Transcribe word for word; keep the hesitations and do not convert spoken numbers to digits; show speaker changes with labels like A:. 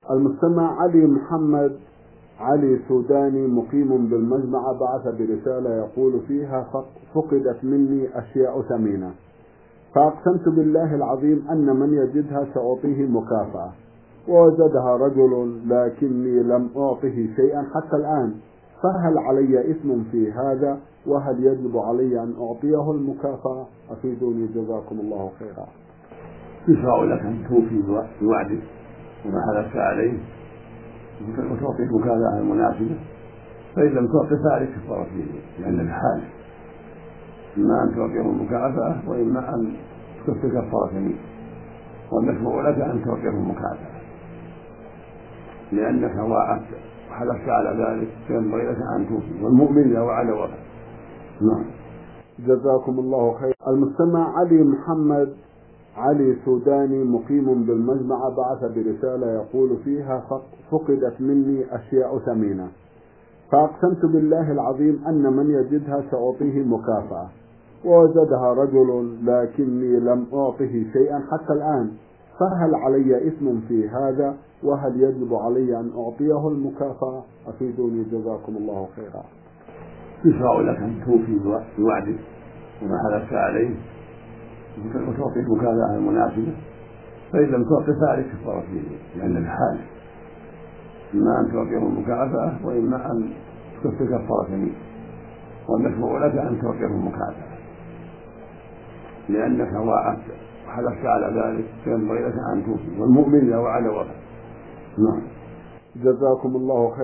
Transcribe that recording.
A: المستمع علي محمد علي سوداني مقيم بالمجمع بعث برسالة يقول فيها: فقدت مني أشياء ثمينة، فأقسمت بالله العظيم أن من يجدها سأعطيه مكافأة، ووجدها رجل لكني لم أعطه شيئا حتى الآن، فهل علي إثم في هذا؟ وهل يجب علي أن أعطيه المكافأة؟ أفيدوني جزاكم الله خيرا.
B: يشرع لك أن توفي بوعدك وما حلفت عليه وتعطي المكافأة المناسبة، فإن لم تعطي فعلك كفارة يمين، لأنك حالف، إما أن تعطيه المكافأة وإما أن تكفر كفارة يمين، والمشروع لك أن تعطيه المكافأة لأنك وعدت وحلفت على ذلك، فينبغي لك أن توفي، والمؤمن إذا وعد وفى. نعم.
A: جزاكم الله خير. المستمع علي محمد علي سوداني مقيم بالمجمع بعث برسالة يقول فيها: فقدت مني أشياء ثمينة، فأقسمت بالله العظيم أن من يجدها سأعطيه مكافأة، ووجدها رجل لكني لم أعطه شيئا حتى الآن، فهل علي إثم في هذا؟ وهل يجب علي أن أعطيه المكافأة؟ أفيدوني جزاكم الله خيرا.
B: يشرع لك أن توفي بوعدك وما حلفت عليه وتعطي المكافأة المناسبة، فإن لم تعطي فعلك كفارة يمين، لأنك حالف، إما أن تعطيه المكافأة وإما أن تكفر كفارة يمين، والمشروع لك أن تعطيه المكافأة لأنك وعدت وحلفت على ذلك، فينبغي لك أن توفي، والمؤمن إذا وعد وفى. نعم.
A: جزاكم الله خير.